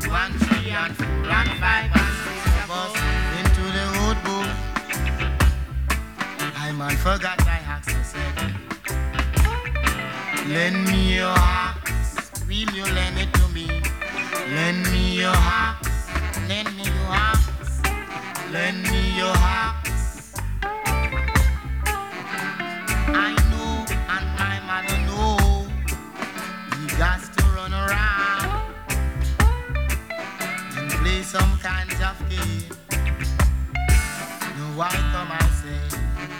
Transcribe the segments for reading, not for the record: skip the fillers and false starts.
2 and 3 and 4 and 5 and 6 of us into the old book. I man forgot I asked her, said, lend me your axe, will you lend it to me? Lend me your axe, lend me your axe, lend me your axe. I know and my mother know he got to run around and play some kinds of game. No, why come I say,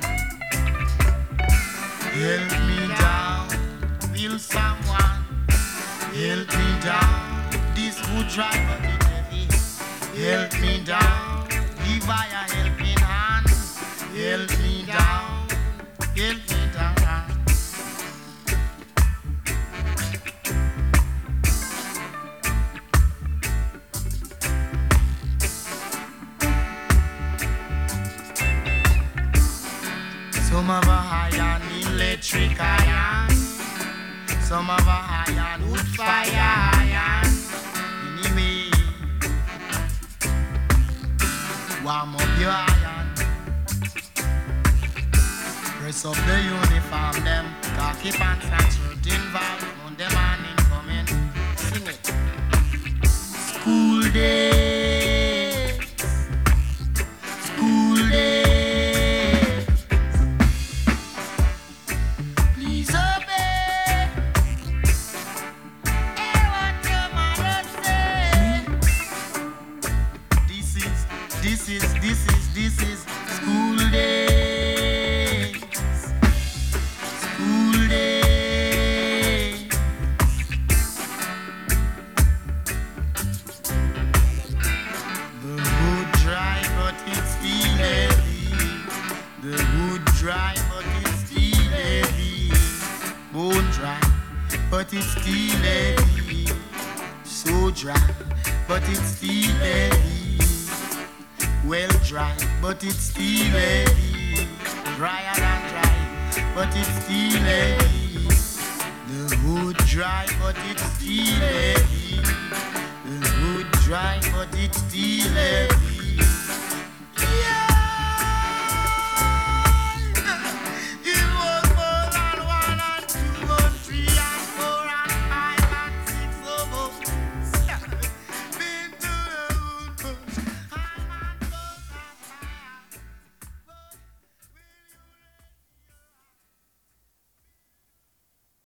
help me down, will someone help me down? This would drive a bit heavy. Help me down, give I a helping hand. Help me down, help me down. Some of a iron, electric iron. Some of a iron, wood fire iron. Anyway, warm up your iron. Press up the uniform, them khaki pants and shirt involved. Monday morning coming, sing it. School day, school day. This is school days, school days. The wood dry but it's still heavy. The wood dry but it's still heavy. Bone dry but it's still heavy. So dry but it's still heavy. Well dry, but it's still heavy. Drier than dry, but it's still heavy. The wood dry, but it's still heavy. The wood dry, but it's still heavy.